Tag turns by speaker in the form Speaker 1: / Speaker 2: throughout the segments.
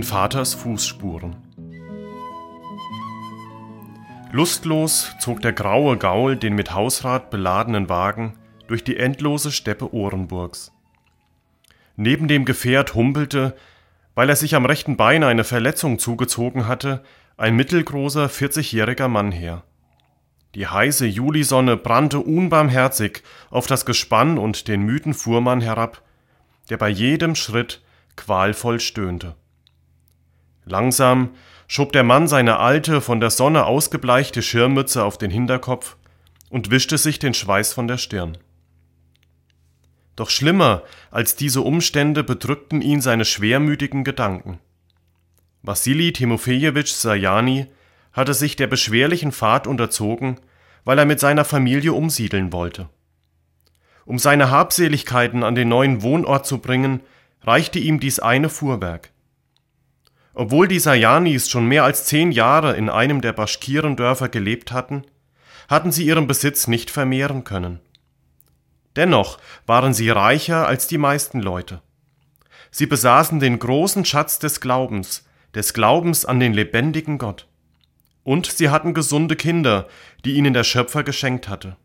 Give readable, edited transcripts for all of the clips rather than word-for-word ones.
Speaker 1: Vaters Fußspuren. Lustlos zog der graue Gaul den mit Hausrat beladenen Wagen durch die endlose Steppe Orenburgs. Neben dem Gefährt humpelte, weil er sich am rechten Bein eine Verletzung zugezogen hatte, ein mittelgroßer 40-jähriger Mann her. Die heiße Julisonne brannte unbarmherzig auf das Gespann und den müden Fuhrmann herab, der bei jedem Schritt qualvoll stöhnte. Langsam schob der Mann seine alte, von der Sonne ausgebleichte Schirmmütze auf den Hinterkopf und wischte sich den Schweiß von der Stirn. Doch schlimmer als diese Umstände bedrückten ihn seine schwermütigen Gedanken. Wassili Timofejewitsch Sajani hatte sich der beschwerlichen Fahrt unterzogen, weil er mit seiner Familie umsiedeln wollte. Um seine Habseligkeiten an den neuen Wohnort zu bringen, reichte ihm dies eine Fuhrwerk. Obwohl die Sajanis schon mehr als 10 Jahre in einem der Baschkirendörfer gelebt hatten sie ihren Besitz nicht vermehren können. Dennoch waren sie reicher als die meisten Leute. Sie besaßen den großen Schatz des Glaubens an den lebendigen Gott. Und sie hatten gesunde Kinder, die ihnen der Schöpfer geschenkt hatte.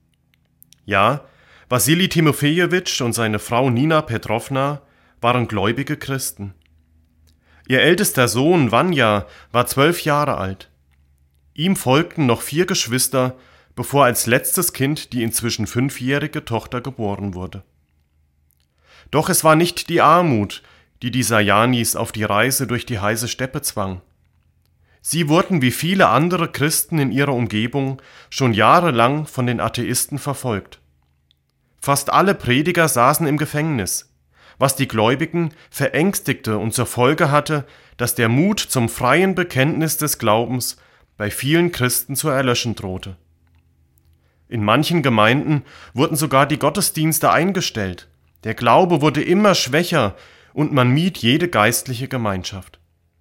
Speaker 1: Ja, Wassili Timofejewitsch und seine Frau Nina Petrowna waren gläubige Christen. Ihr ältester Sohn Wanja war 12 Jahre alt. Ihm folgten noch 4 Geschwister, bevor als letztes Kind die inzwischen 5-jährige Tochter geboren wurde. Doch es war nicht die Armut, die Sajanis auf die Reise durch die heiße Steppe zwang. Sie wurden wie viele andere Christen in ihrer Umgebung schon jahrelang von den Atheisten verfolgt. Fast alle Prediger saßen im Gefängnis, was die Gläubigen verängstigte und zur Folge hatte, dass der Mut zum freien Bekenntnis des Glaubens bei vielen Christen zu erlöschen drohte. In manchen Gemeinden wurden sogar die Gottesdienste eingestellt, der Glaube wurde immer schwächer und man mied jede geistliche Gemeinschaft.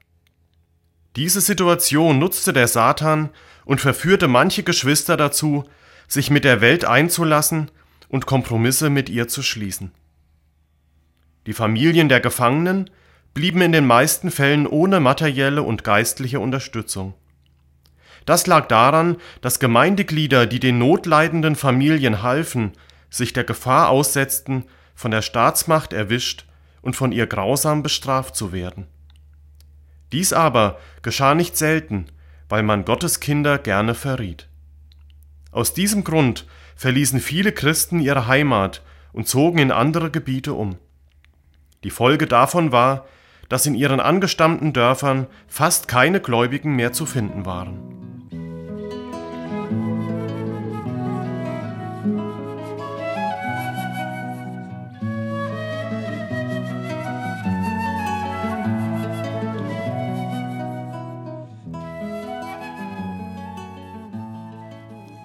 Speaker 1: Diese Situation nutzte der Satan und verführte manche Geschwister dazu, sich mit der Welt einzulassen und Kompromisse mit ihr zu schließen. Die Familien der Gefangenen blieben in den meisten Fällen ohne materielle und geistliche Unterstützung. Das lag daran, dass Gemeindeglieder, die den notleidenden Familien halfen, sich der Gefahr aussetzten, von der Staatsmacht erwischt und von ihr grausam bestraft zu werden. Dies aber geschah nicht selten, weil man Gottes Kinder gerne verriet. Aus diesem Grund verließen viele Christen ihre Heimat und zogen in andere Gebiete um. Die Folge davon war, dass in ihren angestammten Dörfern fast keine Gläubigen mehr zu finden waren.